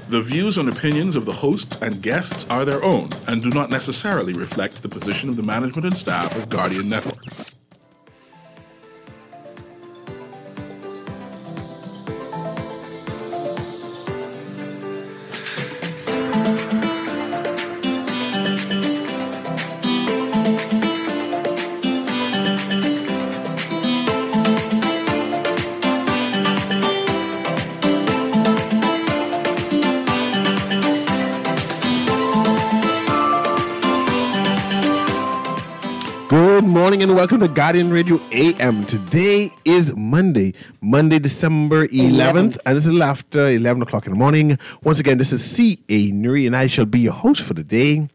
The views and opinions of the hosts and guests are their own and do not necessarily reflect the position of the management and staff of Guardian Network. Good morning and welcome to Guardian Radio AM. Today is Monday, December 11th, and this is after 11 o'clock in the morning. Once again, this is C.A. Nuri, and I shall be your host for the day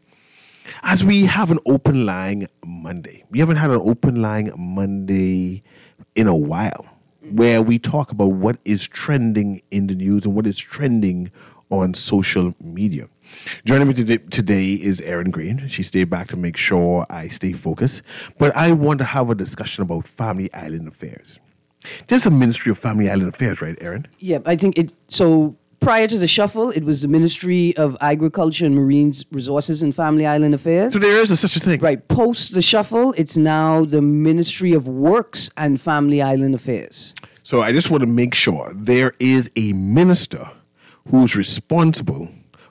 as we have an open line Monday. We haven't had an open line Monday in a while where we talk about what is trending in the news and what is trending on social media. Joining me today is Erin Green. She stayed back to make sure I stay focused. But I want to have a discussion about Family Island Affairs. There's a Ministry of Family Island Affairs, right, Erin? Yeah, I think it. So prior to the shuffle, it was the Ministry of Agriculture and Marine Resources and Family Island Affairs. So there is such a thing. Right. Post the shuffle, it's now the Ministry of Works and Family Island Affairs. So I just want to make sure there is a minister who's responsible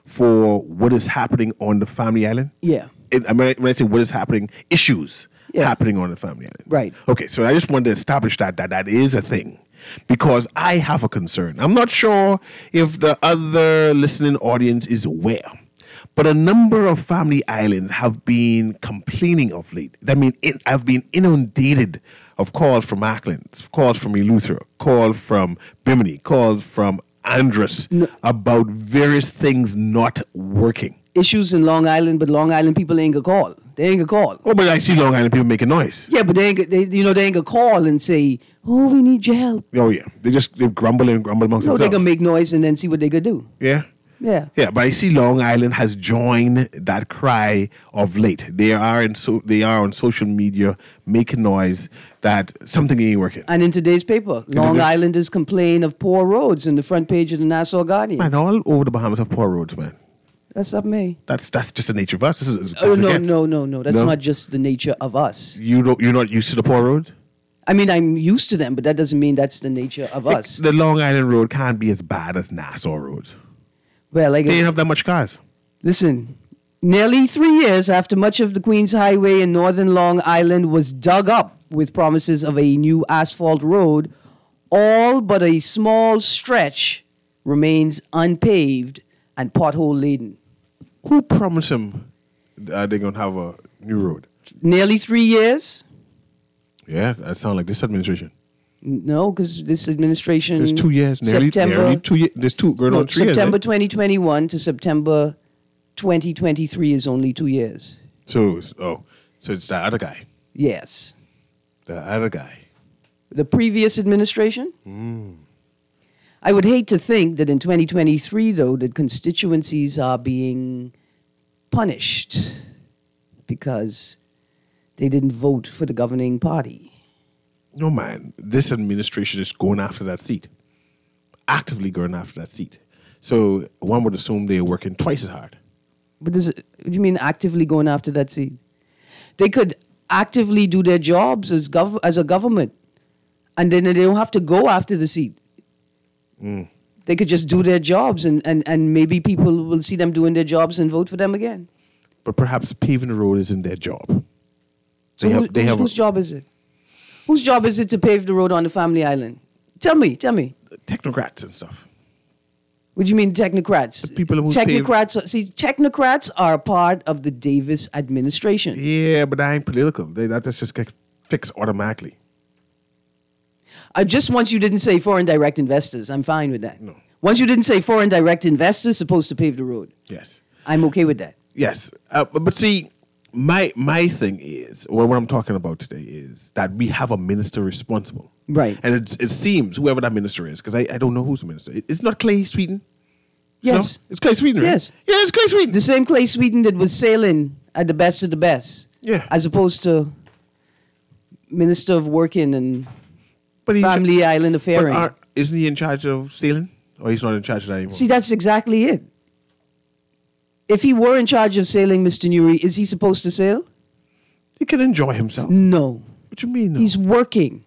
for what is happening on the Family Island? Yeah. When I say what is happening, issues happening on the Family Island. Right. Okay, so I just wanted to establish that is a thing because I have a concern. I'm not sure if the other listening audience is aware, but a number of family islands have been complaining of late. I mean, I've been inundated of calls from Acklands, calls from Eleuthera, calls from Bimini, calls from Andros about various things not working. Issues in Long Island, but Long Island people ain't gonna call. They ain't gonna call. Oh, but I see Long Island people making noise. Yeah, but they ain't gonna call and say, "Oh, we need your help." Oh yeah, they grumble amongst themselves. No, they gonna make noise and then see what they could do. Yeah. Yeah. Yeah, but I see Long Island has joined that cry of late. They are on social media making noise that something ain't working. And in today's paper, Long Islanders complain of poor roads in the front page of the Nassau Guardian. Man, all over the Bahamas have poor roads, man. That's up me. That's just the nature of us. This is no. That's not just the nature of us. You're not used to the poor roads? I mean, I'm used to them, but that doesn't mean that's the nature of us. The Long Island road can't be as bad as Nassau roads. Well, they didn't have that much cars. Listen, nearly 3 years after much of the Queens Highway in northern Long Island was dug up with promises of a new asphalt road, all but a small stretch remains unpaved and pothole-laden. Who promised them they're going to have a new road? Nearly 3 years? Yeah, that sounds like this administration. No, because this administration... There's 2 years. Nearly 2 years. There's two going on 3 years. September 2021 to September 2023 is only 2 years. So it's the other guy. Yes. The other guy. The previous administration? I would hate to think that in 2023, though, that constituencies are being punished because they didn't vote for the governing party. No, man. This administration is going after that seat. Actively going after that seat. So one would assume they're working twice as hard. But what do you mean actively going after that seat? They could actively do their jobs as a government, and then they don't have to go after the seat. They could just do their jobs, and maybe people will see them doing their jobs and vote for them again. But perhaps paving the road isn't their job. Whose job is it? Whose job is it to pave the road on the Family Island? Tell me. Technocrats and stuff. What do you mean technocrats? The people who technocrats are part of the Davis administration. Yeah, but that ain't political. That's just get fixed automatically. Just once you didn't say foreign direct investors, I'm fine with that. No. Once you didn't say foreign direct investors supposed to pave the road. Yes. I'm okay with that. Yes. But see, my thing is, what I'm talking about today is that we have a minister responsible. Right. And it seems, whoever that minister is, because I don't know who's the minister. It's not Clay Sweeten? Yes. No? It's Clay Sweeten, right? Yes. Yeah, it's Clay Sweeten. The same Clay Sweeten that was sailing at the best of the best. Yeah. As opposed to Minister of Working and Family Island Affairs. Isn't he in charge of sailing? Or he's not in charge of that anymore? See, that's exactly it. If he were in charge of sailing, Mr. Newry, is he supposed to sail? He can enjoy himself. No. What you mean? No? He's working.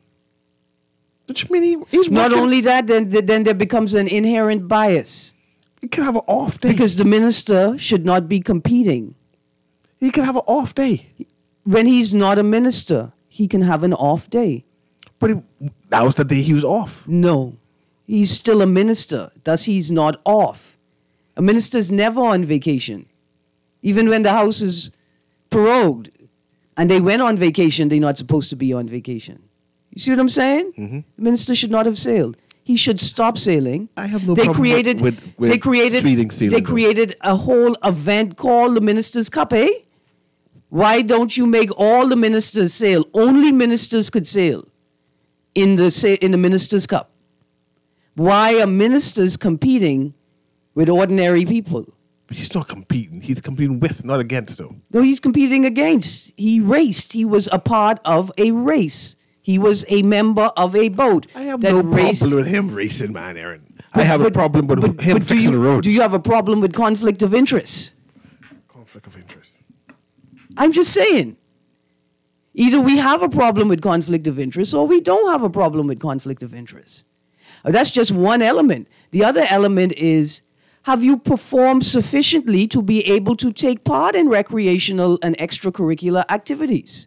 What you mean? He's Not working. only that, then there becomes an inherent bias He can have an off day. because the minister should not be competing. He can have an off day. When he's not a minister, he can have an off day. But that was the day he was off. No, he's still a minister. Thus, he's not off. A minister's never on vacation. Even when the house is prorogued and they went on vacation, they're not supposed to be on vacation. You see what I'm saying? Mm-hmm. The minister should not have sailed. He should stop sailing. I have no problem with Sweden sailing, They though. created a whole event called the Minister's Cup, eh? Why don't you make all the ministers sail? Only ministers could sail in the Minister's Cup. Why are ministers competing with ordinary people? But he's not competing. He's competing with, not against, though. No, he's competing against. He raced. He was a part of a race. He was a member of a boat. I have that no raced. problem with him racing, man, Aaron. I have a problem with him do fixing the roads. Do you have a problem with conflict of interest? Conflict of interest. I'm just saying. Either we have a problem with conflict of interest or we don't have a problem with conflict of interest. That's just one element. The other element is, have you performed sufficiently to be able to take part in recreational and extracurricular activities?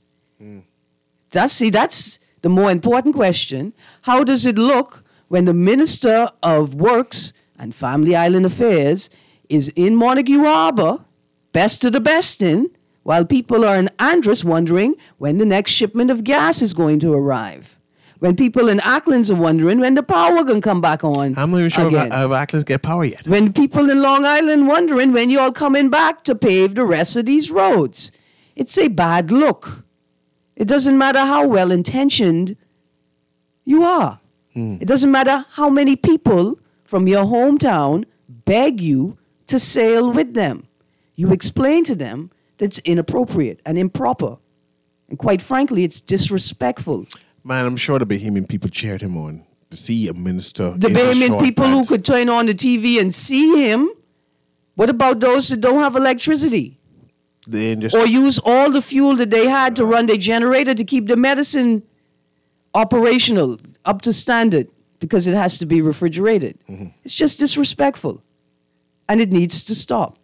That's the more important question. How does it look when the Minister of Works and Family Island Affairs is in Montague Harbor, best of the best in, while people are in Andros wondering when the next shipment of gas is going to arrive? When people in Acklands are wondering when the power going to come back on I'm not even sure again. if Acklands get power yet. When people in Long Island wondering when you're coming back to pave the rest of these roads. It's a bad look. It doesn't matter how well-intentioned you are. It doesn't matter how many people from your hometown beg you to sail with them. You explain to them that it's inappropriate and improper. And quite frankly, it's disrespectful. Man, I'm sure the Bahamian people cheered him on to see a minister. The in his Bahamian short people pants. who could turn on the TV and see him, what about those that don't have electricity? They ain't just Or use all the fuel that they had to run their generator to keep the medicine operational, up to standard, because it has to be refrigerated. It's just disrespectful. And it needs to stop.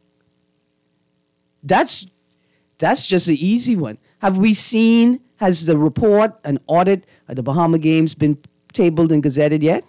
That's just an easy one. Have we seen, has the report, an audit of the Bahama Games been tabled and gazetted yet?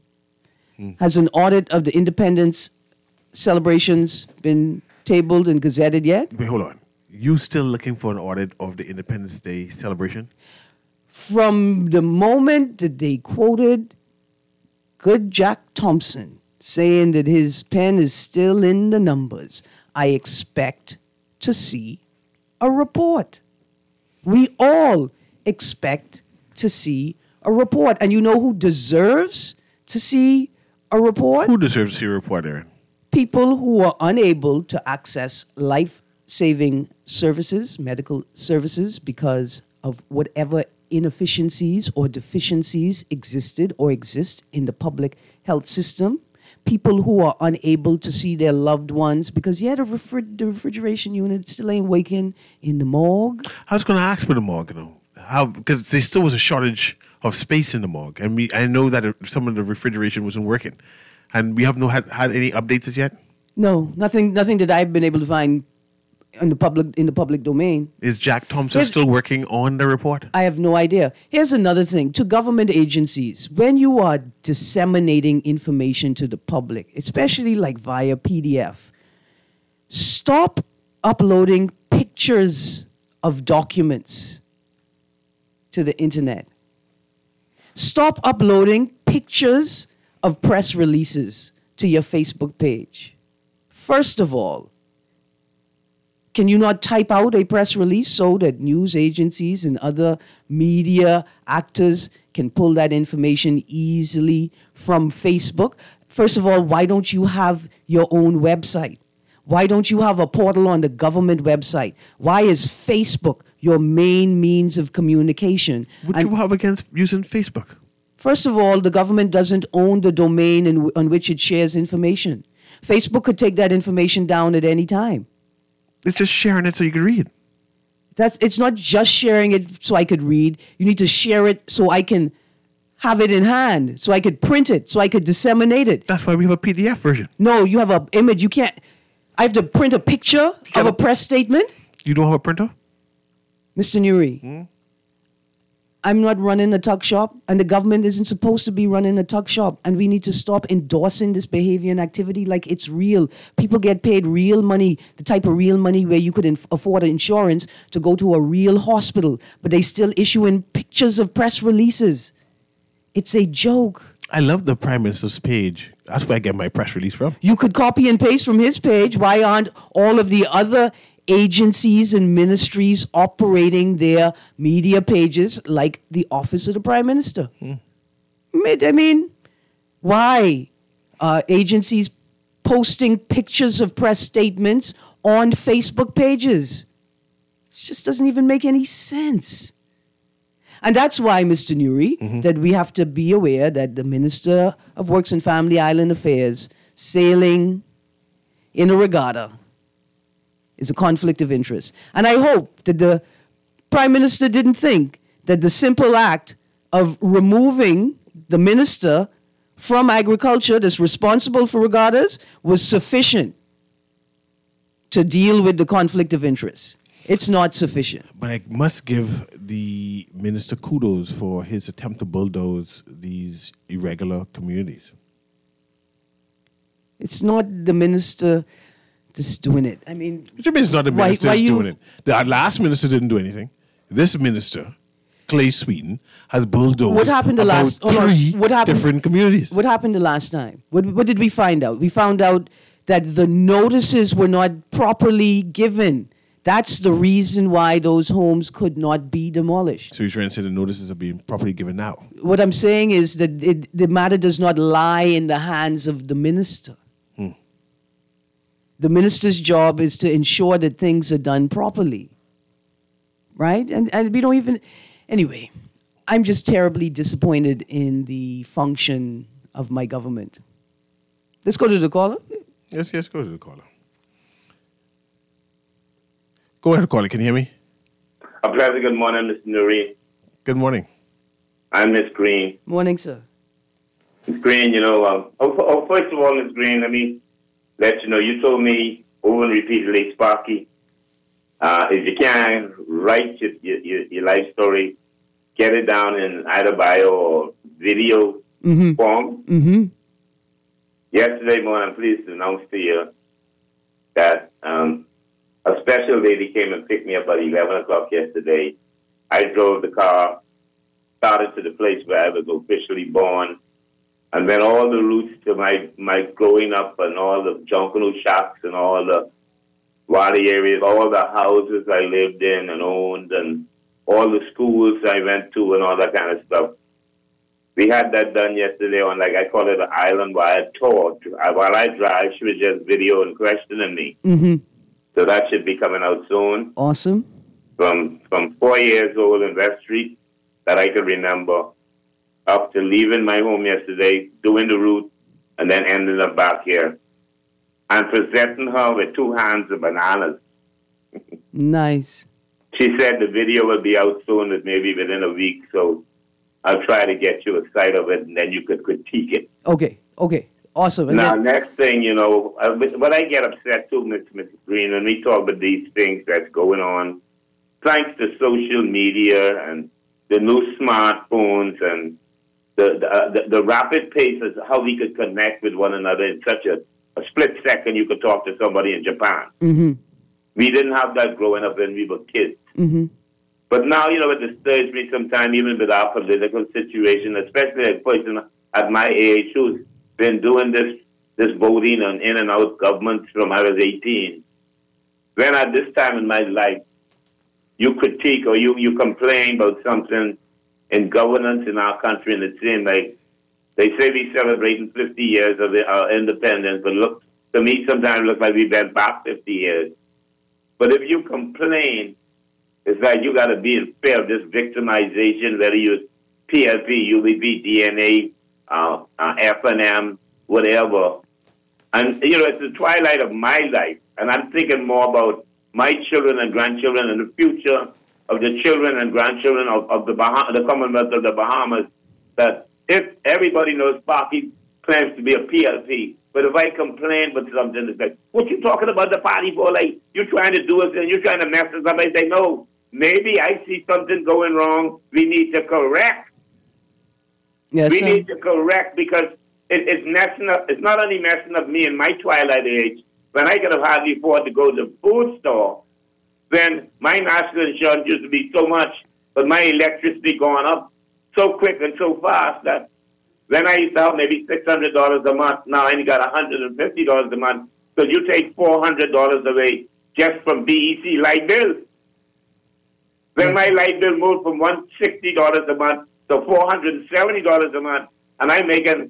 Has an audit of the independence celebrations been tabled and gazetted yet? Wait, hold on. You still looking for an audit of the Independence Day celebration? From the moment that they quoted good Jack Thompson saying that his pen is still in the numbers, I expect to see a report. We all expect to see a report. And you know who deserves to see a report? Who deserves to see a report, Aaron? People who are unable to access life-saving services, medical services, because of whatever inefficiencies or deficiencies existed or exist in the public health system. People who are unable to see their loved ones because, the refrigeration unit still ain't working in the morgue. I was going to ask for the morgue, you know, because there still was a shortage of space in the morgue, and I know that some of the refrigeration wasn't working, and we have had any updates as yet. No, nothing that I've been able to find in the public domain. Is Jack Thompson still working on the report? I have no idea. Here's another thing. To government agencies, when you are disseminating information to the public, especially like via PDF, stop uploading pictures of documents to the internet. Stop uploading pictures of press releases to your Facebook page. First of all, can you not type out a press release so that news agencies and other media actors can pull that information easily from Facebook? First of all, why don't you have your own website? Why don't you have a portal on the government website? Why is Facebook your main means of communication? What do you have against using Facebook? First of all, the government doesn't own the domain on which it shares information. Facebook could take that information down at any time. It's just sharing it so you can read. It's not just sharing it so I could read. You need to share it so I can have it in hand, so I could print it, so I could disseminate it. That's why we have a PDF version. No, you have an image. You can't. I have to print a picture of a press statement. You don't have a printer? Mr. Nuri, I'm not running a tuck shop, and the government isn't supposed to be running a tuck shop, and we need to stop endorsing this behavior and activity like it's real. People get paid real money, the type of real money where you could afford insurance to go to a real hospital, but they still issuing pictures of press releases. It's a joke. I love the Prime Minister's page. That's where I get my press release from. You could copy and paste from his page. Why aren't all of the other agencies and ministries operating their media pages like the Office of the Prime Minister? I mean, why are agencies posting pictures of press statements on Facebook pages? It just doesn't even make any sense. And that's why, Mr. Nuri, that we have to be aware that the Minister of Works and Family Island Affairs sailing in a regatta is a conflict of interest. And I hope that the Prime Minister didn't think that the simple act of removing the minister from agriculture that's responsible for regattas was sufficient to deal with the conflict of interest. It's not sufficient. But I must give the minister kudos for his attempt to bulldoze these irregular communities. It's not the minister that's doing it. I mean, What do you mean it's not the minister that's doing it? The last minister didn't do anything. This minister, Clay Sweeten, has bulldozed What happened the about last- hold on. three What happened- different communities. what happened the last time? What did we find out? We found out that the notices were not properly given. That's the reason why those homes could not be demolished. So you're trying to say the notices are being properly given now? What I'm saying is that the matter does not lie in the hands of the minister. The minister's job is to ensure that things are done properly. Right? And we don't even... Anyway, I'm just terribly disappointed in the function of my government. Let's go to the caller. Yes, go to the caller. Go ahead, caller. Can you hear me? A pleasant good morning, Mr. Nuri. Good morning. I'm Miss Green. Morning, sir. Miss Green, first of all, Miss Green, let me let you know, you told me over and repeatedly, Sparky, if you can write your life story, get it down in either bio or video form. Mm-hmm. Yesterday morning, I'm pleased to announce to you that a special lady came and picked me up at 11 o'clock yesterday. I drove the car, started to the place where I was officially born, and then all the routes to my growing up and all the Junkanoo shacks and all the Wadi areas, all the houses I lived in and owned, and all the schools I went to and all that kind of stuff. We had that done yesterday on, like I call it, an island-wide tour. While I drive, she was just videoing, questioning me. Mm-hmm. So that should be coming out soon. Awesome. From 4 years old in West Street, that I can remember, up to leaving my home yesterday, doing the route, and then ending up back here. And presenting her with 2 hands of bananas. Nice. She said the video will be out soon, maybe within a week, so I'll try to get you a sight of it, and then you could critique it. Okay. Awesome. And Now, then, next thing, but I get upset too, Mr. Green, when we talk about these things that's going on, thanks to social media and the new smartphones and the rapid pace of how we could connect with one another in such a split second. You could talk to somebody in Japan. mm-hmm. We didn't have that growing up when we were kids. Mm-hmm. But now, it disturbs me sometimes, even with our political situation, especially a person at my age who's been doing this voting and in and out government from I was 18. When at this time in my life, you critique or you complain about something in governance in our country, and it seems like they say we're celebrating 50 years of our independence, but look, to me sometimes it looks like we went back 50 years. But if you complain, it's like you got to be in fear of this victimization, whether you use PLP, UBP, DNA, F&M, whatever. And, it's the twilight of my life, and I'm thinking more about my children and grandchildren and the future of the children and grandchildren of the Commonwealth of the Bahamas, that if everybody knows Sparky claims to be a PLP, but if I complain with something, it's like, what you talking about the party for? Like, you trying to do us and you trying to mess us up. I say, no, maybe I see something going wrong. We need to correct. Yes, we sir. need to correct because it's messing up. It's not only messing up me in my twilight age, when I could have hardly afford to go to the food store, then my national insurance used to be so much, but my electricity going up so quick and so fast that when I used to have maybe $600 a month, now I only got $150 a month. So you take $400 away just from BEC light bill. When my light bill moved from $160 a month to $470 a month, and I'm making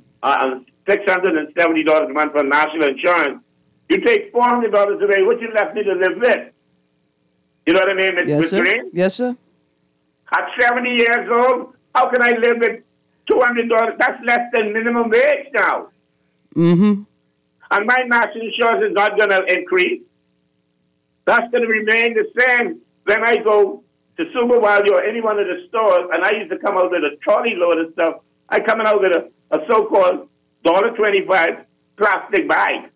$670 a month for national insurance, you take $400 away, what you left me to live with? You know what I mean, Mr. Yes, sir. Green? Yes, sir. At 70 years old, how can I live with $200? That's less than minimum wage now. Mm-hmm. And my national insurance is not going to increase. That's going to remain the same. When I go to Super Value or any one of the stores, and I used to come out with a trolley load of stuff, I coming out with a so-called $1.25 plastic bag.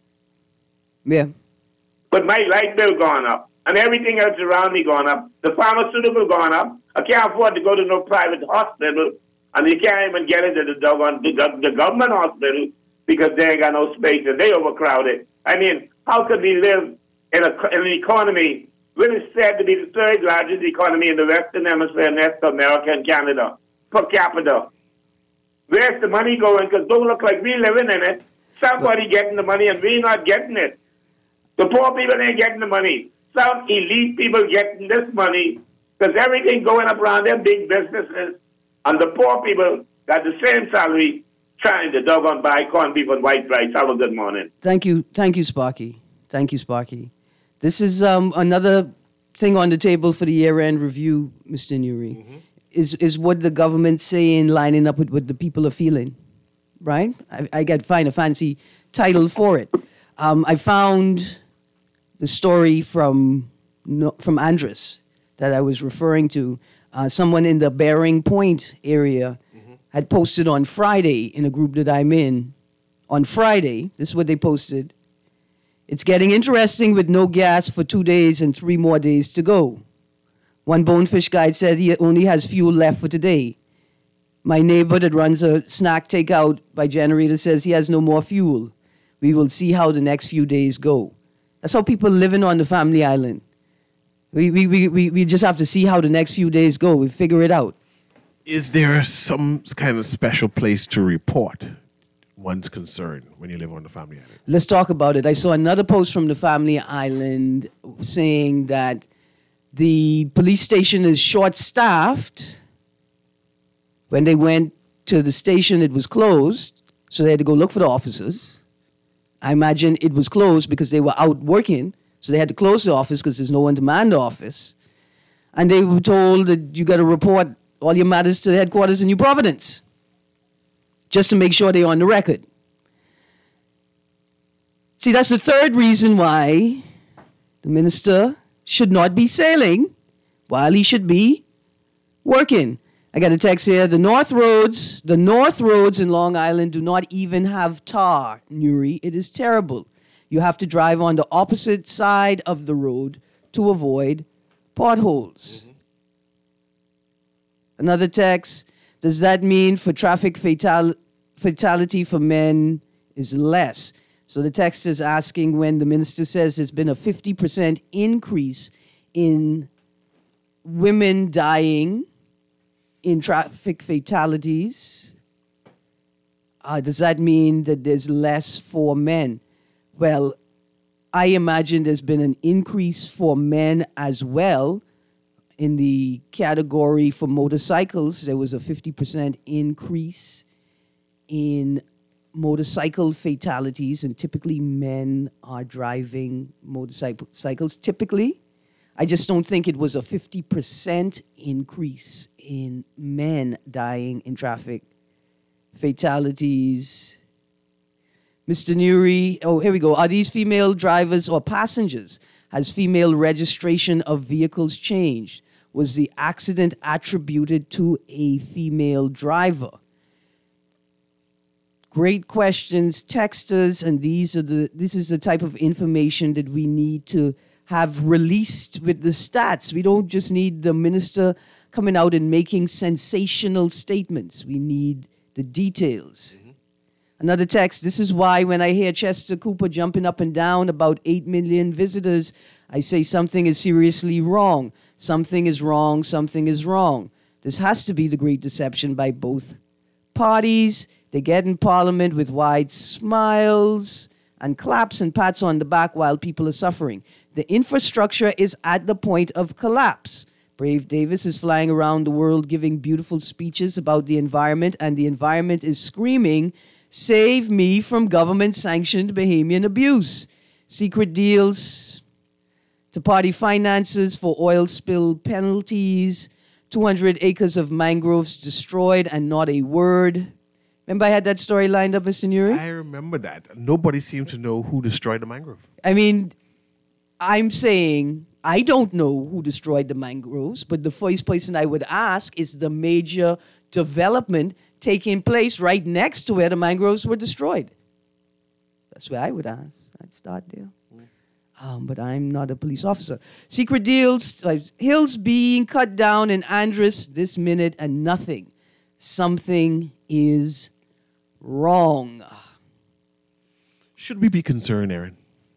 Yeah. But my light bill gone up, and everything else around me gone up. The pharmaceutical gone up. I can't afford to go to no private hospital, and you can't even get into the government hospital because they ain't got no space and they overcrowded. I mean, how could we live in an economy which is said to be the third largest economy in the Western Hemisphere next to America and Canada per capita? Where's the money going? Because don't look like we living in it. Somebody getting the money and we not getting it. The poor people ain't getting the money. Some elite people getting this money because everything going up around them big businesses, and the poor people got the same salary trying to doggone buy corned beef and white rice. Have a good morning. Thank you, Sparky. Thank you, Sparky. This is another thing on the table for the year-end review, Mr. Nuri. Mm-hmm. Is what the government's saying lining up with what the people are feeling, right? I got to find a fancy title for it. I found the story from Andres that I was referring to. Someone in the Bering Point area had posted on Friday in a group that I'm in. On Friday, this is what they posted. It's getting interesting with no gas for 2 days and 3 more days to go. One Bonefish guide said he only has fuel left for today. My neighbor that runs a snack takeout by generator says he has no more fuel. We will see how the next few days go. That's how people living on the family island. We just have to see how the next few days go. We figure it out. Is there some kind of special place to report one's concern when you live on the family island? Let's talk about it. I saw another post from the family island saying that the police station is short-staffed. When they went to the station, it was closed, so they had to go look for the officers. I imagine it was closed because they were out working, so they had to close the office because there's no one to man the office. And they were told that you got to report all your matters to the headquarters in New Providence, just to make sure they're on the record. See, that's the third reason why the minister should not be sailing while he should be working. I got a text here. The North Roads in Long Island do not even have tar, Nuri. It is terrible. You have to drive on the opposite side of the road to avoid potholes. Mm-hmm. Another text. Does that mean for traffic fatality for men is less? So the text is asking when the minister says there's been a 50% increase in women dying in traffic fatalities. Does that mean that there's less for men? Well, I imagine there's been an increase for men as well. In the category for motorcycles, there was a 50% increase in motorcycle fatalities, and typically men are driving motorcycles. Typically, I just don't think it was a 50% increase in men dying in traffic fatalities. Mr. Nuri, oh, here we go. Are these female drivers or passengers Has female registration of vehicles changed? Was the accident attributed to a female driver? Great questions. Text us, and this is the type of information that we need to have released with the stats. We don't just need the minister coming out and making sensational statements. We need the details. Another text. This is why when I hear Chester Cooper jumping up and down about 8 million visitors, I say something is seriously wrong. Something is wrong. Something is wrong. This has to be the great deception by both parties. They get in Parliament with wide smiles and claps and pats on the back while people are suffering. The infrastructure is at the point of collapse. Brave Davis is flying around the world giving beautiful speeches about the environment, and the environment is screaming, "Save me from government-sanctioned Bahamian abuse." Secret deals to party finances for oil spill penalties, 200 acres of mangroves destroyed and not a word. Remember I had that story lined up, Mr. Nuri? I remember that. Nobody seems to know who destroyed the mangrove. I mean, I'm saying I don't know who destroyed the mangroves, but the first person I would ask is the major development taking place right next to where the mangroves were destroyed. That's where I would ask. I'd start there. But I'm not a police officer. Secret deals, hills being cut down in Andros this minute and nothing. Something is wrong. Should we be concerned, Aaron?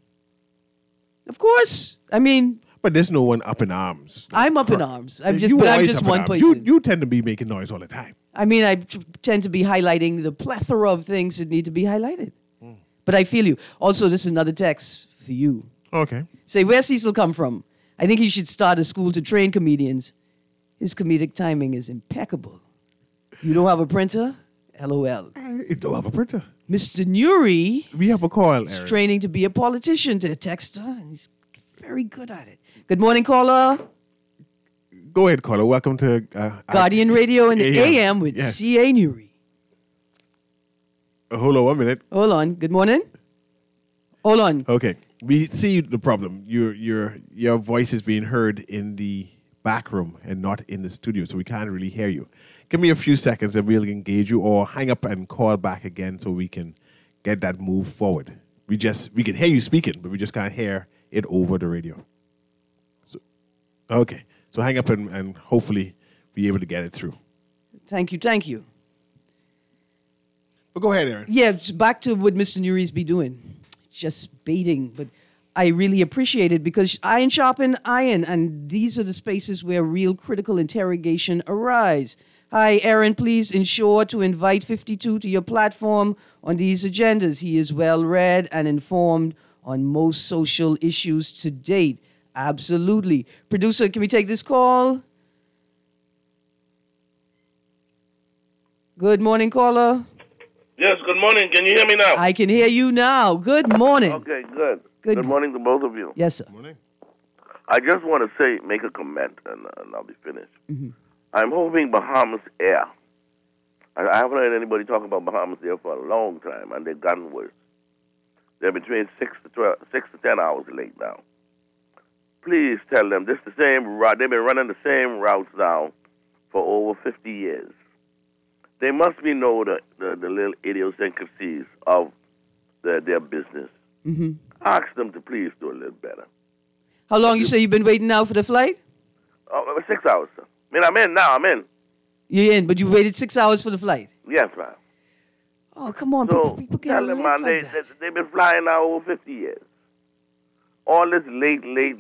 Of course. I mean, But there's no one up in arms. I'm up in arms. I'm You just always up in one arms. person. You tend to be making noise all the time. I mean, I tend to be highlighting the plethora of things that need to be highlighted. But I feel you. Also, this is another text for you. Okay. Say, where Cecil come from? I think he should start a school to train comedians. His comedic timing is impeccable. You don't have a printer? LOL. You don't have a printer. Mr. Nuri We have a call, is Aaron. training to be a politician, to a texter, and he's very good at it. Good morning, caller. Go ahead, caller. Welcome to Guardian Radio in the AM. AM with Yes. C.A. Nuri. Hold on 1 minute. Hold on. Good morning. Hold on. Okay. We see the problem. Your voice is being heard in the back room and not in the studio, so we can't really hear you. Give me a few seconds and we'll engage you, or hang up and call back again so we can get that move forward. We can hear you speaking, but we just can't hear it over the radio. Okay. So hang up and hopefully be able to get it through. Thank you. Thank you. But go ahead, Aaron. Yeah, just back to what Mr. Nuri's be doing. Just baiting, but I really appreciate it because iron sharpen iron, and these are the spaces where real critical interrogation arise. Hi, Aaron, please ensure to invite 52 to your platform on these agendas. He is well-read and informed on most social issues to date. Absolutely. Producer, can we take this call? Good morning, caller. Yes, good morning. Can you hear me now? I can hear you now. Good morning. Okay, good. Good. Good morning to both of you. Yes, sir. Morning. I just want to make a comment, and I'll be finished. I'm hoping Bahamas Air. I haven't heard anybody talk about Bahamas Air for a long time, and they've gotten worse. They're between 6 to 10 hours late now. Please tell them this is the same route. They've been running the same routes now for over 50 years. They must know the little idiosyncrasies of their business. Ask them to please do a little better. How long you say you've been waiting now for the flight? 6 hours, sir. I mean, I'm in now. I'm in. You're in, but you waited 6 hours for the flight. Yes, ma'am. Oh, come on. So people tell can't them, live man, like that. they've been flying now over 50 years. All this late,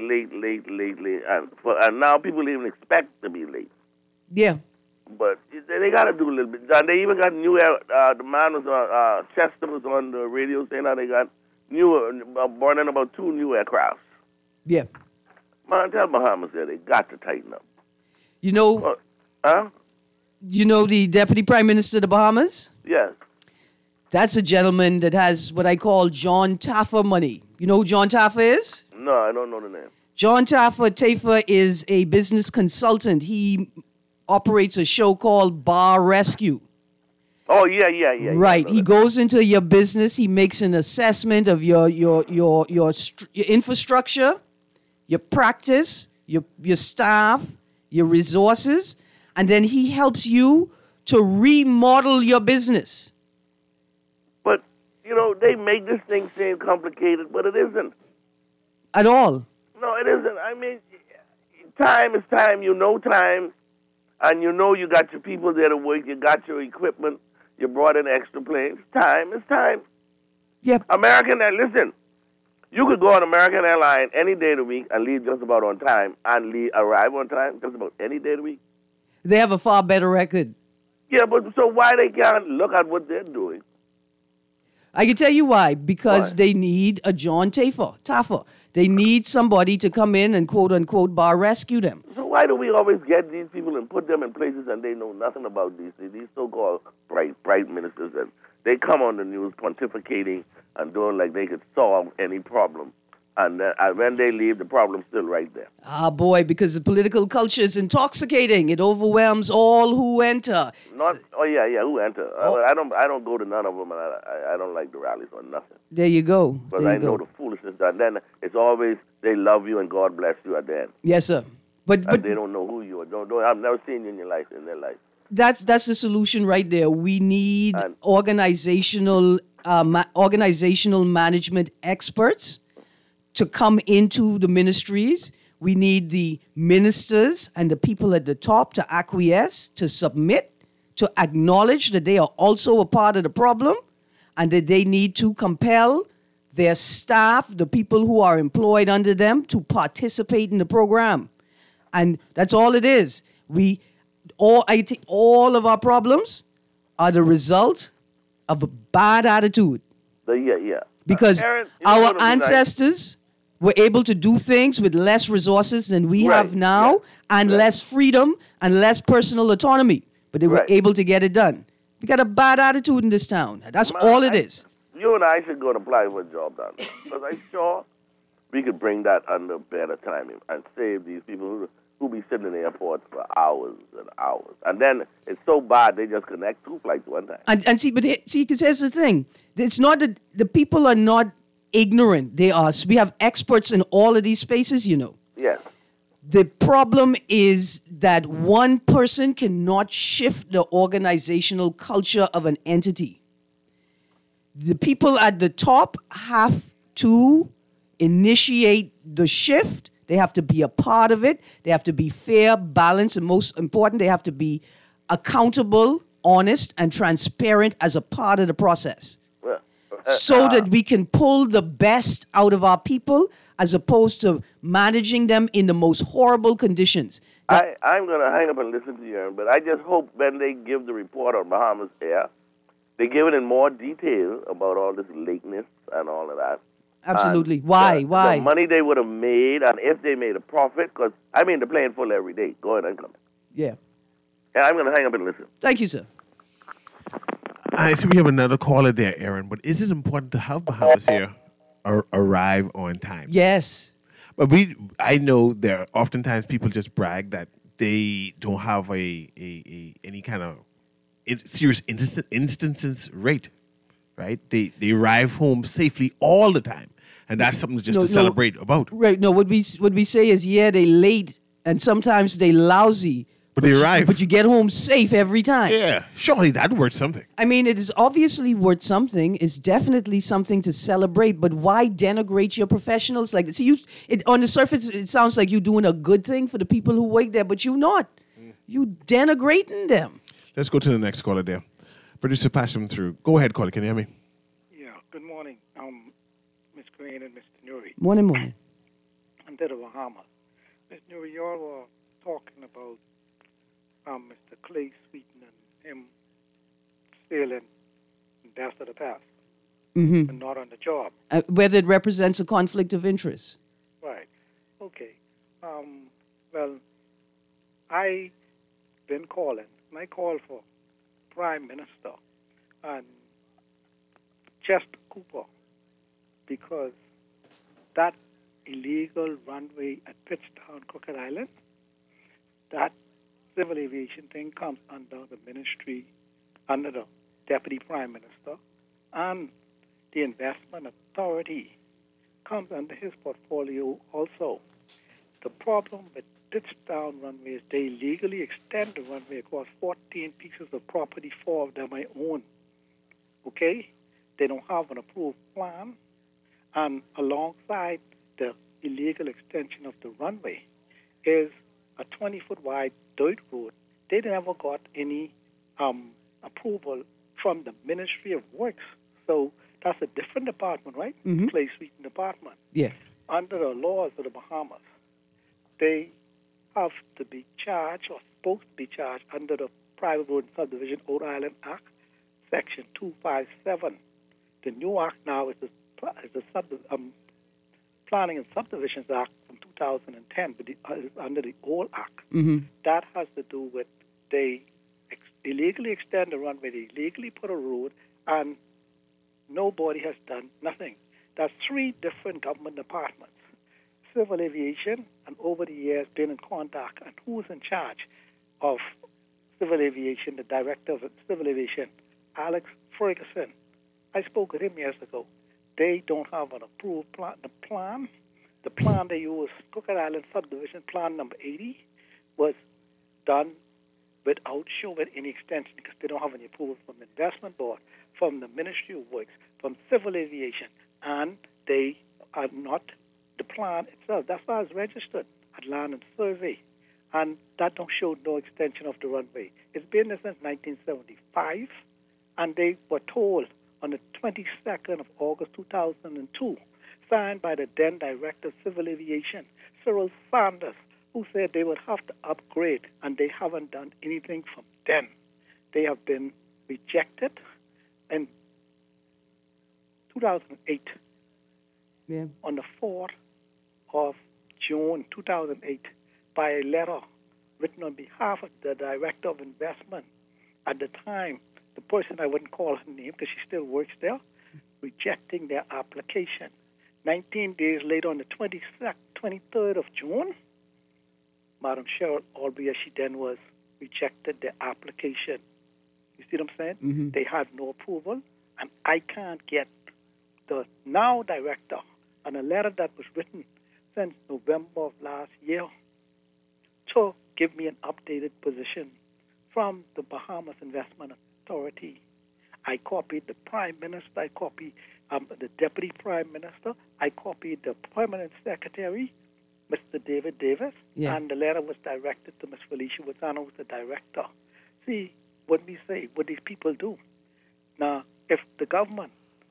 and now people even expect to be late. Yeah. But they got to do a little bit. And they even got new air. The man was on, Chester was on the radio saying how they got brought in about 2 new aircrafts. Yeah. Man, tell Bahamas there they got to tighten up. You know, Huh? you know the Deputy Prime Minister of the Bahamas? Yes. That's a gentleman that has what I call John Taffer money. You know who John Taffer is? No, I don't know the name. John Taffer is a business consultant. He operates a show called Bar Rescue. Oh, yeah. Right. He goes into your business. He makes an assessment of your infrastructure, your practice, your staff, your resources, and then he helps you to remodel your business. But, they make this thing seem complicated, but it isn't. At all. No, it isn't. I mean, time is time. You know time. And you got your people there to work. You got your equipment. You brought in extra planes. Time is time. Yep. Listen. You could go on American Airlines any day of the week and leave just about on time and arrive on time just about any day of the week. They have a far better record. Yeah, but so why they can't look at what they're doing? I can tell you why. Because Why? they need a John Taffer. They need somebody to come in and quote-unquote bar rescue them. So why do we always get these people and put them in places and they know nothing about these so-called bright ministers, and they come on the news pontificating and doing like they could solve any problem. And when they leave, the problem's still right there. Ah, boy, because the political culture is intoxicating. It overwhelms all who enter. Who enter? I don't go to none of them, and I don't like the rallies or nothing. There you go. Because There I you know go. the foolishness. And then it's always they love you and God bless you at the end. Yes, sir. But And they don't know who you are. Don't. I've never seen you in their life. that's the solution right there. We need And- organizational management experts to come into the ministries. We need the ministers and the people at the top to acquiesce, to submit, to acknowledge that they are also a part of the problem, and that they need to compel their staff, the people who are employed under them, to participate in the program. And that's all it is. I think all of our problems are the result of a bad attitude. Because Aaron, you know our what would be nice? ancestors were able to do things with less resources than we Right, have now, yeah, and right. less freedom and less personal autonomy. But they were Right. able to get it done. We got a bad attitude in this town. That's all it is. You and I should go and apply for a job down there. Because I'm sure we could bring that under better timing and save these people who be sitting in the airports for hours and hours. And then it's so bad they just connect two flights one time. And see, because here's the thing. It's not that the people are not ignorant. We have experts in all of these spaces, Yes. The problem is that one person cannot shift the organizational culture of an entity. The people at the top have to initiate the shift. They have to be a part of it. They have to be fair, balanced, and most important, they have to be accountable, honest, and transparent as a part of the process. Well, So that we can pull the best out of our people as opposed to managing them in the most horrible conditions. I'm going to hang up and listen to you, Aaron, but I just hope when they give the report on Bahamas Air, they give it in more detail about all this lateness and all of that. Absolutely. And Why? The money they would have made, and if they made a profit, because, the plane full every day, going and coming. Yeah. And I'm going to hang up and listen. Thank you, sir. I see we have another caller there, Aaron. But is it important to have Bahamas here arrive on time? Yes. But I know there are oftentimes people just brag that they don't have any kind of serious instances rate, right? They arrive home safely all the time, and that's something just to celebrate about. Right. No, what we say is, they late and sometimes they lousy. But they arrive. But you get home safe every time. Yeah, surely that worth something. I mean, it is obviously worth something. It's definitely something to celebrate. But why denigrate your professionals like this? See, on the surface, it sounds like you're doing a good thing for the people who work there, but you're not. You denigrating them. Let's go to the next caller there. Producer, pass them through. Go ahead, caller. Can you hear me? Yeah, good morning, Ms. Green and Mr. Nuri. Morning. I'm to the Bahamas. Ms. Nuri, you all were talking about Mr. Clay Sweeten and him sailing in best of the past and not on the job. Whether it represents a conflict of interest. Right. Okay. Well, I been calling, and I called for Prime Minister and Chester Cooper because that illegal runway at Pitchtown, Crooked Island, that civil aviation thing comes under the ministry, under the Deputy Prime Minister, and the Investment Authority. comes under his portfolio also. The problem with Ditchtown runway is they legally extend the runway across 14 pieces of property. 4 of them I own. Okay? They don't have an approved plan. And alongside the illegal extension of the runway is a 20-foot wide dirt road. They never got any approval from the Ministry of Works. So that's a different department, right? Mm-hmm. Clay Sweeten Department. Yeah. Under the laws of the Bahamas, they have to be charged or supposed to be charged under the Private Road and Subdivision Rhode Island Act, Section 257. The new act now is the Planning and Subdivisions Act from 2010, but under the old act. Mm-hmm. That has to do with they illegally extend the runway, they illegally put a road, and nobody has done nothing. There's 3 different government departments. Civil Aviation, and over the years been in contact, and who's in charge of Civil Aviation, the director of Civil Aviation, Alex Ferguson. I spoke with him years ago. They don't have an approved plan. The plan they use, Crooked Island Subdivision Plan number 80, was done without showing any extension because they don't have any approval from the Investment Board, from the Ministry of Works, from Civil Aviation, and they are not the plan itself. That's why it's registered at Land and Survey, and that don't show no extension of the runway. It's been there since 1975, and they were told on the 22nd of August 2002, signed by the then Director of Civil Aviation, Cyril Sanders, who said they would have to upgrade, and they haven't done anything from then. They have been rejected in 2008. Yeah. On the 4th of June 2008 by a letter written on behalf of the Director of Investment. At the time, the person, I wouldn't call her name because she still works there, rejecting their application. 19 days later, on the 23rd of June, Madam Cheryl Alby, as she then was, rejected their application. You see what I'm saying? Mm-hmm. They had no approval, and I can't get the now director on a letter that was written since November of last year to give me an updated position from the Bahamas Investment Authority. I copied the Prime Minister, I copied the Deputy Prime Minister, I copied the Permanent Secretary, Mr. David Davis, and the letter was directed to Ms. Felicia Wazano, who's the director. See, what we say, what these people do. Now, if the government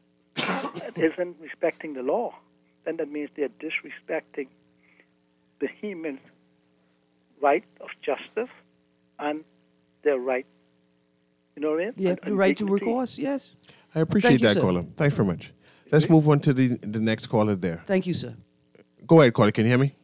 isn't respecting the law, then that means they're disrespecting the human right of justice and their right, you know what I mean? Yeah, the right to recourse, yes. I appreciate Thank you, that, sir. caller. Thanks very much. Let's move on to the next caller there. Thank you, sir. Go ahead, caller. Can you hear me?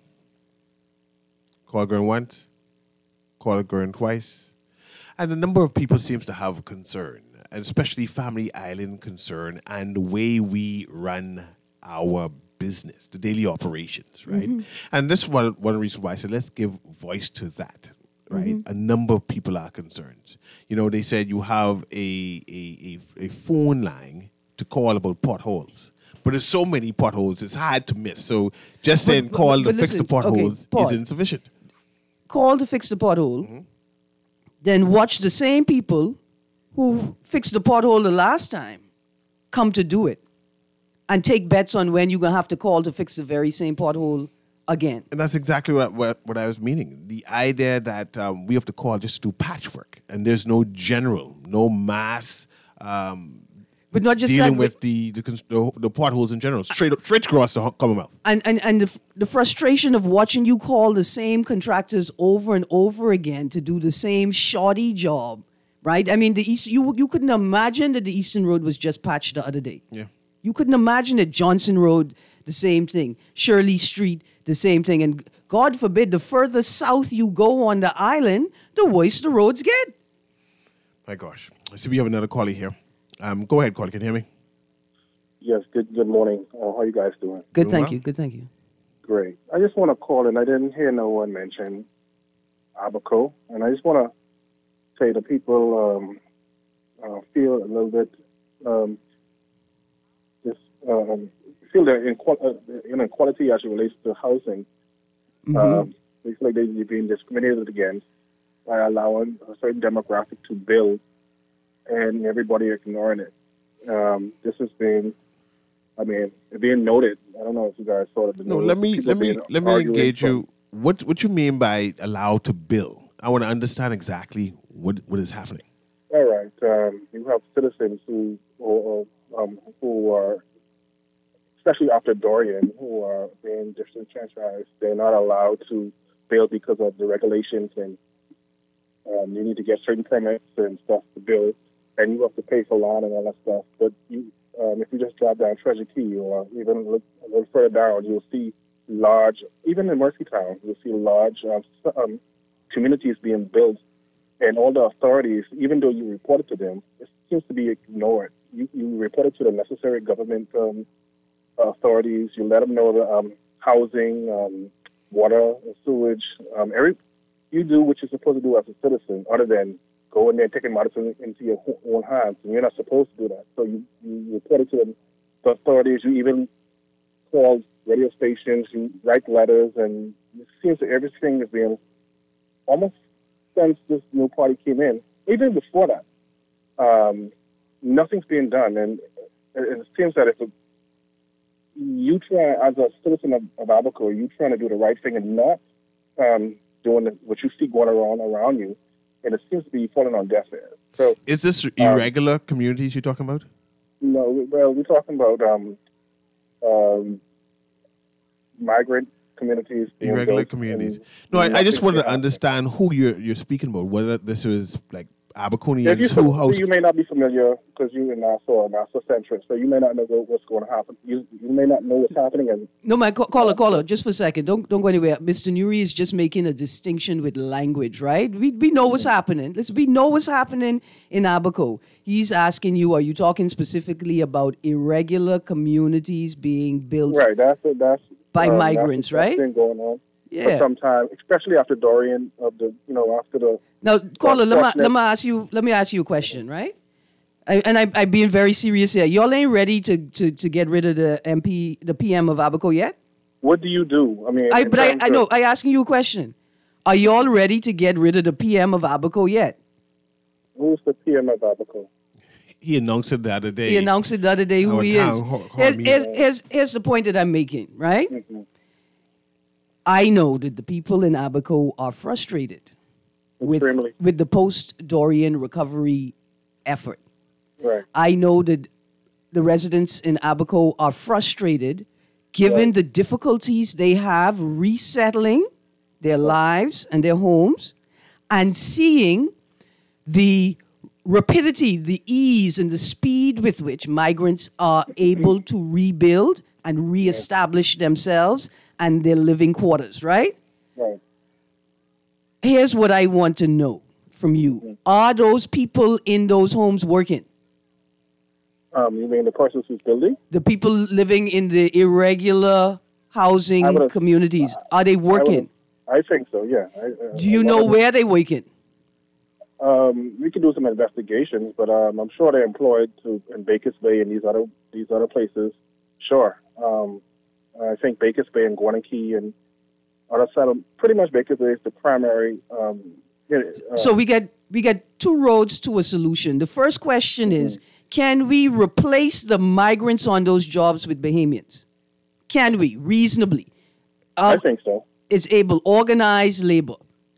Caller going once, caller going twice. And a number of people seems to have concern, and especially Family Island concern, and the way we run our business, the daily operations, right? Mm-hmm. And this is one reason why I said let's give voice to that, right? Mm-hmm. A number of people are concerned. You know, they said you have a phone line to call about potholes. But there's so many potholes, it's hard to miss. So just saying call to fix the listen, potholes okay, is insufficient. Call to fix the pothole, then watch the same people who fixed the pothole the last time come to do it and take bets on when you're going to have to call to fix the very same pothole again. And that's exactly what I was meaning. The idea that we have to call just to do patchwork and there's no general, no mass But not just dealing that, with the potholes in general, straight across the Commonwealth. And the frustration of watching you call the same contractors over and over again to do the same shoddy job, right? I mean, you couldn't imagine that the Eastern Road was just patched the other day. Yeah. You couldn't imagine that Johnson Road, the same thing. Shirley Street, the same thing. And God forbid, the further south you go on the island, the worse the roads get. My gosh. I see we have another caller here. Go ahead, caller. Can you hear me? Yes, good morning. How are you guys doing? Good, Doing thank well. you. Good, thank you. Great. I just want to call in. I didn't hear no one mention Abaco, and I just want to say the people feel a little bit feel the inequality as it relates to housing. They feel like they're being discriminated against by allowing a certain demographic to build and everybody ignoring it. This has been, being noted. I don't know if you guys saw it. No, let me engage you. What you mean by allowed to build? I want to understand exactly what is happening. All right. You have citizens who are, especially after Dorian, who are being disenfranchised. They're not allowed to build because of the regulations, and you need to get certain permits and stuff to build, and you have to pay for land and all that stuff. But if you just drive down Treasure Key or even look a little further down, you'll see large, even in Murphytown, you'll see large communities being built, and all the authorities, even though you report it to them, it seems to be ignored. You report it to the necessary government authorities. You let them know the housing, water, and sewage. You do what you're supposed to do as a citizen, other than go in there and taking matters into your own hands. And you're not supposed to do that. So you report it to the authorities. You even call radio stations. You write letters, and it seems that everything is being almost since this new party came in. Even before that, nothing's being done, and it seems that if you try, as a citizen of Abaco, you trying to do the right thing and not doing what you see going around you, and it seems to be falling on deaf ears. So, is this irregular communities you're talking about? No, well, we're talking about migrant communities. Irregular communities. No, I just wanted to understand who you're speaking about. Whether this was like Abaconians who host. You may not be familiar because you're in Nassau Central, so you may not know what's going to happen. You may not know what's happening. And no, my caller, just for a second. Don't go anywhere. Mr. Nuri is just making a distinction with language, right? We know what's happening. We know what's happening in Abaco. He's asking you, are you talking specifically about irregular communities being built? Right. That's by migrants, right? That's been going on. Yeah. For some time, especially after Dorian after the. Now, caller, let me ask you a question, right? I'm being very serious here. Y'all ain't ready to get rid of the PM of Abaco yet? What do you do? I mean, I know. I asking you a question. Are y'all ready to get rid of the PM of Abaco yet? Who's the PM of Abaco? He announced it the other day. Who he is. Here's the point that I'm making, right? Mm-hmm. I know that the people in Abaco are frustrated with the post-Dorian recovery effort. Right. I know that the residents in Abaco are frustrated given the difficulties they have resettling their lives and their homes and seeing the rapidity, the ease, and the speed with which migrants are able to rebuild and reestablish themselves and their living quarters, right? Right. Here's what I want to know from you. Are those people in those homes working? You mean the persons who's building? The people living in the irregular housing communities. Are they working? I think so, yeah. Do you know where they're working? We can do some investigations, but I'm sure they're employed in Bakers Bay and these other places. Sure. I think Bakers Bay and Guanakee and other side of pretty much Bakers Bay is the primary. So we get two roads to a solution. The first question is, can we replace the migrants on those jobs with Bahamians? Can we reasonably? I think so. It's able organized labor.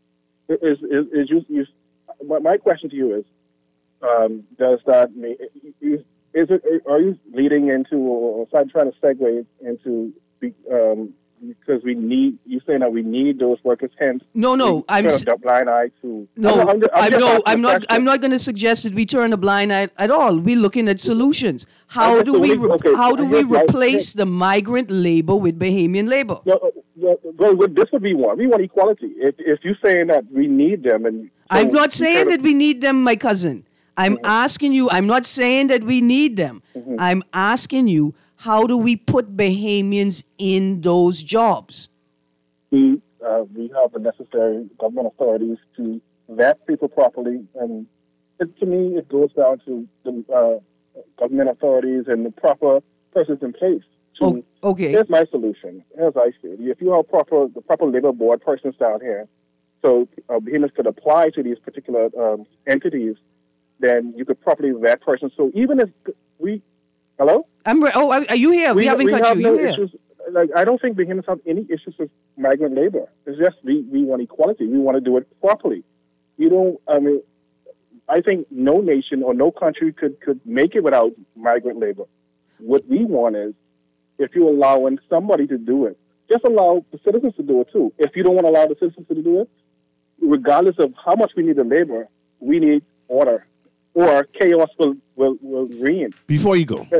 My question to you is, does that mean are you leading into or trying to segue into because you're saying that we need those workers, hence I'm a blind eye to. No, I'm not going to suggest that we turn a blind eye at all. We're looking at solutions. How do we replace the migrant labor with Bahamian labor? Well, this would be one. We want equality. If you're saying that we need them, and I'm not saying that we need them, my cousin. I'm asking you. I'm not saying that we need them. I'm asking you, how do we put Bahamians in those jobs? We have the necessary government authorities to vet people properly, and to me, it goes down to the government authorities and the proper persons in place Okay. Here's my solution. As I see it, if you have the proper labor board persons down here, so behemoths could apply to these particular entities, then you could properly vet persons. So even if hello? Are you here? We haven't cut you. No You here? issues. Like, I don't think behemoths have any issues with migrant labor. It's just we want equality. We want to do it properly. I think no nation or no country could make it without migrant labor. What we want is, if you're allowing somebody to do it, just allow the citizens to do it too. If you don't want to allow the citizens to do it, regardless of how much we need the labor, we need order, or chaos will reign. Before you go,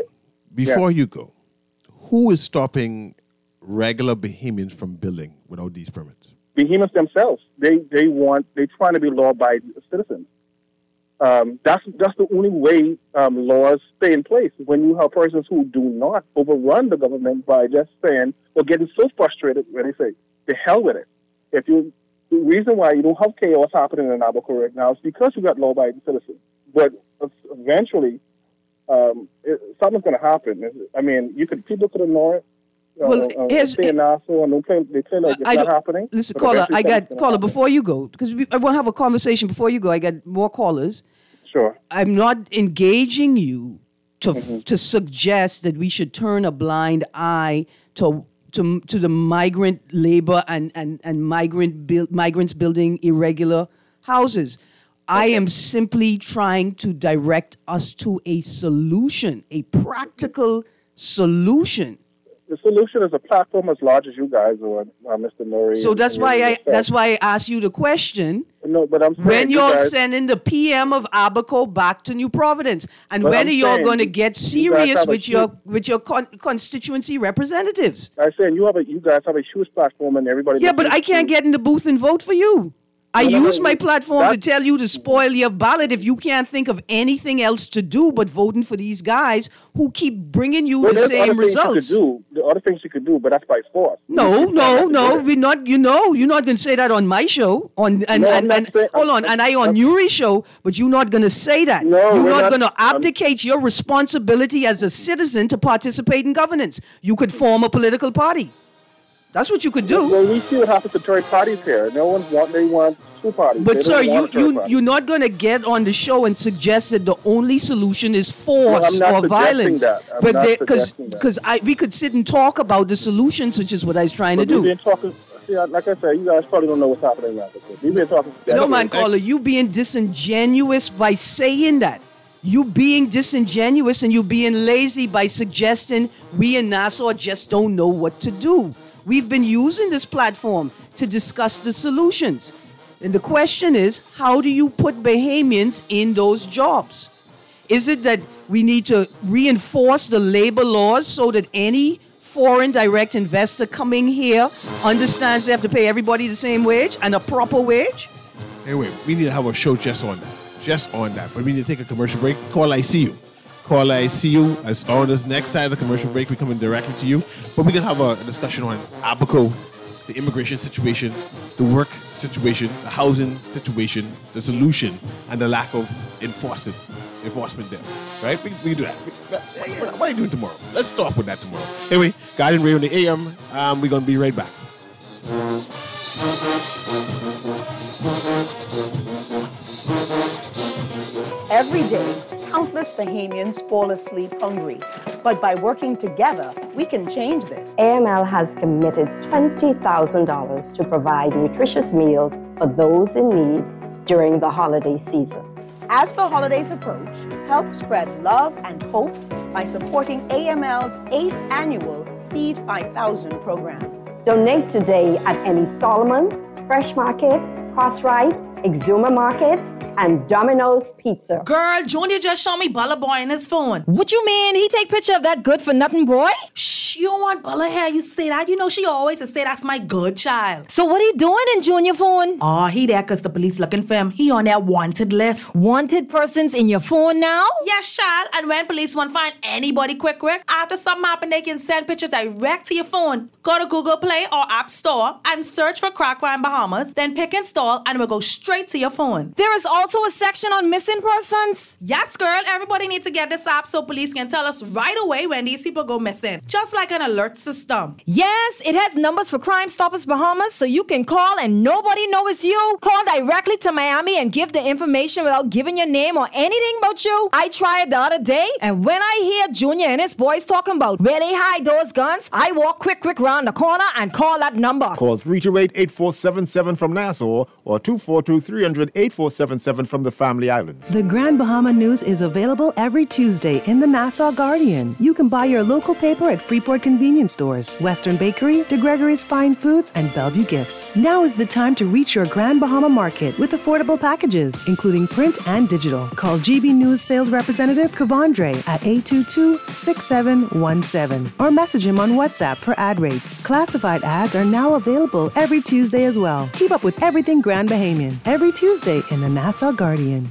who is stopping regular Bahamians from building without these permits? Behemoths themselves. They're trying to be law-abiding citizens. That's the only way laws stay in place. When you have persons who do not overrun the government by just saying or getting so frustrated when they say, "The hell with it." The reason why you don't have chaos happening in Abaco right now is because you got law-abiding citizens. But eventually, something's going to happen. People could ignore it. They play like it's not happening. Listen, caller, before you go, because I want to have a conversation before you go. I got more callers. Sure. I'm not engaging you to suggest that we should turn a blind eye to the migrant labor and migrants building irregular houses. I am simply trying to direct us to a solution, a practical solution. The solution is a platform as large as you guys are, Mr. Murray. So that's why I asked you the question. No, but I'm saying when you're sending the PM of Abaco back to New Providence, and when are you going to get serious with your constituency representatives? I'm saying you guys have a huge platform, and everybody. Yeah, but I can't get in the booth and vote for you. I use my platform to tell you to spoil your ballot if you can't think of anything else to do but voting for these guys who keep bringing you the same results. The other things you could do, but that's by force. No. We're not. You're not going to say that on my show. On Nuri's show, but you're not going to say that. No, you're not going to abdicate your responsibility as a citizen to participate in governance. You could form a political party. That's what you could do. Well, we see what happens to third parties here. They want two parties. But sir, you're not going to get on the show and suggest that the only solution is force or violence. Because we could sit and talk about the solutions, which is what I was trying to do. Like I said, you guys probably don't know what's happening now. We've been talking. No, man, caller, you being disingenuous by saying that. You being disingenuous and you being lazy by suggesting we in Nassau just don't know what to do. We've been using this platform to discuss the solutions. And the question is, how do you put Bahamians in those jobs? Is it that we need to reinforce the labor laws so that any foreign direct investor coming here understands they have to pay everybody the same wage and a proper wage? Anyway, we need to have a show just on that. But we need to take a commercial break. Call ICU. Caller, I see you. As on this next side of the commercial break, we're coming directly to you. But we can have a discussion on Abaco, the immigration situation, the work situation, the housing situation, the solution, and the lack of enforcement there. Right? We can do that. What are you doing tomorrow? Let's start with that tomorrow. Anyway, Guardian Radio on the AM. We're going to be right back. Every day, countless Bahamians fall asleep hungry. But by working together, we can change this. AML has committed $20,000 to provide nutritious meals for those in need during the holiday season. As the holidays approach, help spread love and hope by supporting AML's 8th annual Feed 5000 program. Donate today at any Solomon's, Fresh Market, Crossrite, Exuma Market, and Domino's Pizza. Girl, Junior just showed me Bella Boy on his phone. What you mean? He take picture of that good-for-nothing boy? Shh, you don't want Bella here. You say that. You know she always say that's my good child. So what he doing in Junior phone? Oh, he there because the police looking for him. He on their wanted list. Wanted persons in your phone now? Yes, child. And when police want to find anybody quick, after something happen, they can send pictures direct to your phone. Go to Google Play or App Store and search for Crack Crime Bahamas. Then pick install and it will go straight to your phone. There is all also a section on missing persons? Yes, girl. Everybody needs to get this app so police can tell us right away when these people go missing. Just like an alert system. Yes, it has numbers for Crime Stoppers Bahamas, so you can call and nobody knows it's you. Call directly to Miami and give the information without giving your name or anything about you. I tried the other day, and when I hear Junior and his boys talking about where they hide those guns, I walk quick round the corner and call that number. Call 328-8477 from Nassau or 242-300-8477 from the Family Islands. The Grand Bahama News is available every Tuesday in the Nassau Guardian. You can buy your local paper at Freeport Convenience Stores, Western Bakery, De Gregory's Fine Foods, and Bellevue Gifts. Now is the time to reach your Grand Bahama Market with affordable packages, including print and digital. Call GB News Sales Representative Kavandre at 822-6717 or message him on WhatsApp for ad rates. Classified ads are now available every Tuesday as well. Keep up with everything Grand Bahamian every Tuesday in the Nassau Guardian.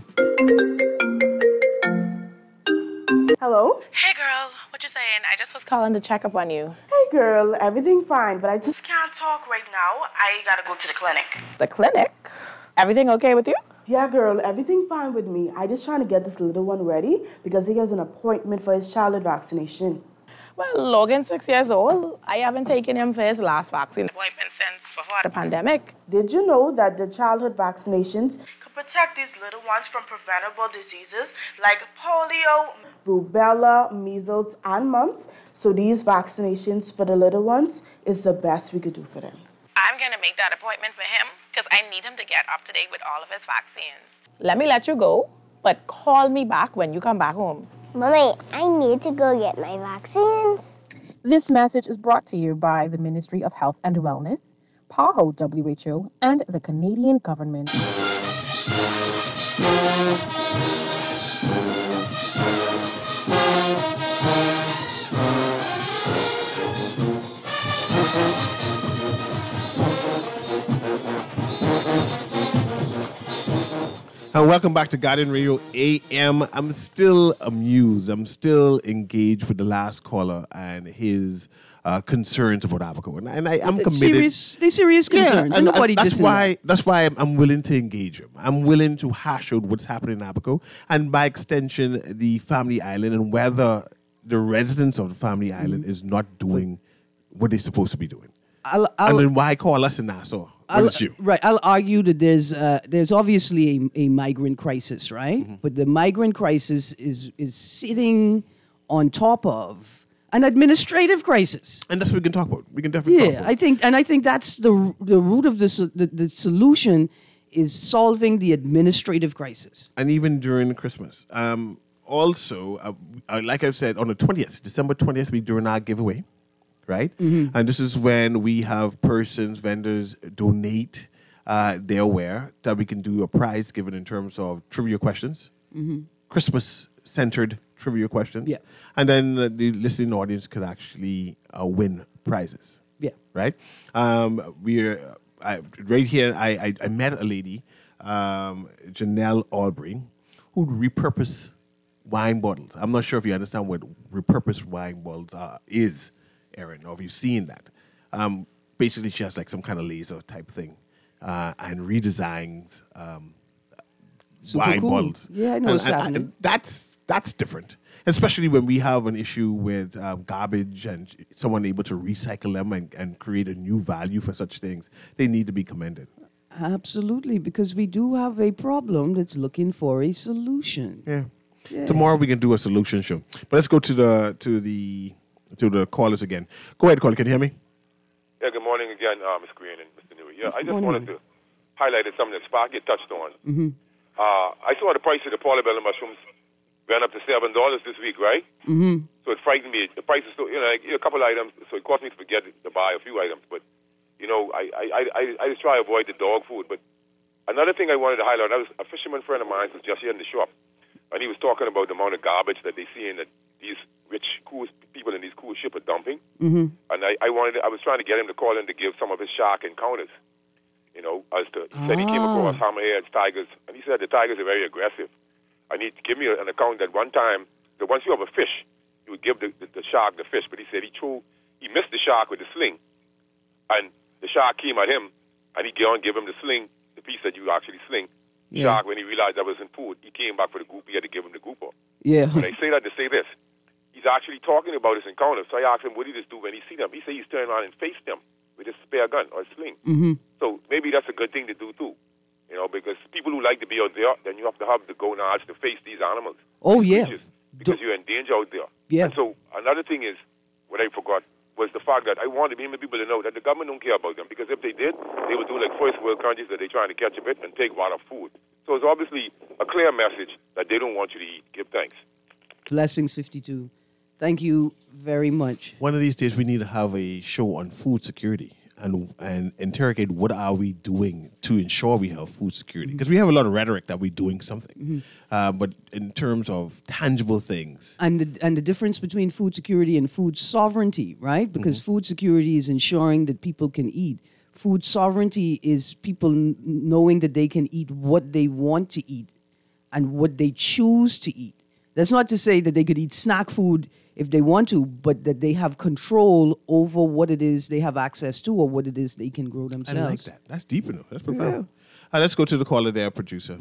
Hello? Hey girl, what you saying? I just was calling to check up on you. Hey girl, everything fine, but I just can't talk right now. I gotta go to the clinic. The clinic? Everything okay with you? Yeah, girl, everything fine with me. I just trying to get this little one ready because he has an appointment for his childhood vaccination. Well, Logan's 6 years old. I haven't taken him for his last vaccine appointment since before the pandemic. Did you know that the childhood vaccinations could protect these little ones from preventable diseases like polio, rubella, measles, and mumps? So these vaccinations for the little ones is the best we could do for them. I'm going to make that appointment for him because I need him to get up to date with all of his vaccines. Let me let you go, but call me back when you come back home. Mommy, I need to go get my vaccines. This message is brought to you by the Ministry of Health and Wellness, PAHO WHO, and the Canadian government. And welcome back to Guardian Radio AM. I'm still amused. I'm still engaged with the last caller and his concerns about Abaco. And I'm committed. They're serious concerns. And nobody that's why, that. that's why I'm willing to engage him. I'm willing to hash out what's happening in Abaco and by extension, the Family Island and whether the residents of the Family Island is not doing what they're supposed to be doing. And then why call us in Nassau? I'll argue that there's obviously a migrant crisis, right? Mm-hmm. But the migrant crisis is sitting on top of an administrative crisis, and that's what we can talk about. We can definitely talk about. I think that's the root of the solution is solving the administrative crisis. And even during Christmas, also, like I've said, on the 20th, December 20th, we're doing our giveaway. Right? Mm-hmm. And this is when we have vendors donate their ware that we can do a prize given in terms of trivia questions, Christmas-centered trivia questions. Yeah. And then the listening audience could actually win prizes. Yeah. Right? Right here, I met a lady, Janelle Albury, who repurposed wine bottles. I'm not sure if you understand what repurposed wine bottles is. Erin, or if you've seen that. Basically, she has like some kind of laser type thing and redesigns wine bottles. Yeah, I know what's happening. That's different, especially when we have an issue with garbage and someone able to recycle them and create a new value for such things. They need to be commended. Absolutely, because we do have a problem that's looking for a solution. Yeah. Tomorrow we can do a solution show. But let's go to the callers again. Go ahead, caller. Can you hear me? Yeah, good morning again, Ms. Green and Mr. Newey. Yeah, I just wanted to highlight something that Sparky touched on. Mm-hmm. I saw the price of the portobello mushrooms went up to $7 this week, right? Mm-hmm. So it frightened me. The price is still, like, a couple items, so it cost me to forget to buy a few items. But, I just try to avoid the dog food. But another thing I wanted to highlight, a fisherman friend of mine was just here in the shop, and he was talking about the amount of garbage that they see in these rich people in these cruise ships are dumping. Mm-hmm. And I was trying to get him to call in to give some of his shark encounters. He said he came across hammerheads, tigers, and he said the tigers are very aggressive. And he gave me an account that one time, that once you have a fish, he would give the shark the fish. But he said he missed the shark with the sling, and the shark came at him, and he gave him the sling, the piece that you actually sling, shocked when he realized that wasn't food. He came back for the group. He had to give him the grouper. Yeah. But I say that to say this. He's actually talking about his encounter. So I asked him, what did he just do when he see them? He said he's turned around and faced them with his spare gun or sling. Mm-hmm. So maybe that's a good thing to do, too. You know, because people who like to be out there, then you have to have the go-nods to face these animals. Oh, yeah. Because you're in danger out there. Yeah. And so another thing is, what I forgot, was the fact that I wanted people to know that the government don't care about them. Because if they did, they would do like first world countries that they're trying to catch a bit and take a lot of food. So it's obviously a clear message that they don't want you to eat. Give thanks. Blessings 52. Thank you very much. One of these days, we need to have a show on food security and interrogate what are we doing to ensure we have food security. Because we have a lot of rhetoric that we're doing something. But in terms of tangible things. And the difference between food security and food sovereignty, right? Because food security is ensuring that people can eat. Food sovereignty is people knowing that they can eat what they want to eat and what they choose to eat. That's not to say that they could eat snack food if they want to, but that they have control over what it is they have access to or what it is they can grow themselves. I like that. That's deep enough. That's profound. Let's go to the caller there, producer.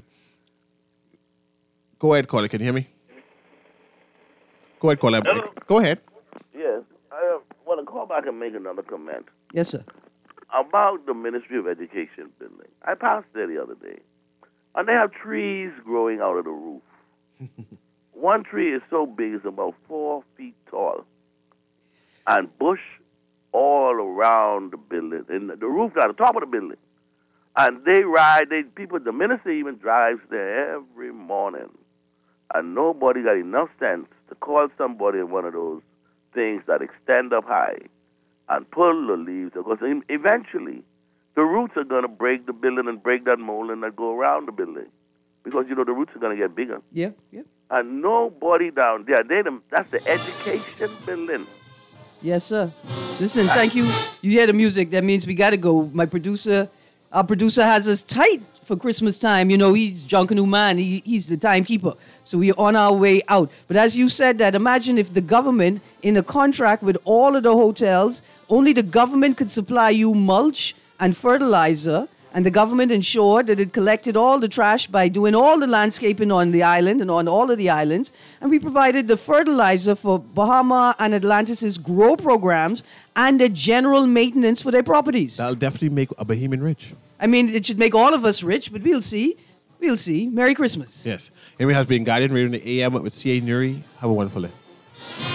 Go ahead, caller. Can you hear me? Go ahead, caller. Go ahead. Yes. I want to call back and make another comment. Yes, sir. About the Ministry of Education building. I passed there the other day, and they have trees growing out of the roof. One tree is so big, it's about 4 feet tall, and bush all around the building, and the roof at the top of the building. And the minister even drives there every morning, and nobody got enough sense to call somebody in one of those things that extend up high and pull the leaves, because eventually the roots are going to break the building and break that molding that go around the building, because, the roots are going to get bigger. Yeah. And nobody down there, that's the education building. Yes, sir. Listen, thank you. You hear the music. That means we got to go. Our producer has us tight for Christmas time. He's Junkanoo Man. He's the timekeeper. So we're on our way out. But as you said that, imagine if the government, in a contract with all of the hotels, only the government could supply you mulch and fertilizer, and the government ensured that it collected all the trash by doing all the landscaping on the island and on all of the islands. And we provided the fertilizer for Bahama and Atlantis' grow programs and the general maintenance for their properties. That'll definitely make a Bahamian rich. I mean, it should make all of us rich, but we'll see. We'll see. Merry Christmas. Yes. Amy has been Guardian Radio in the AM with C.A. Nuri. Have a wonderful day.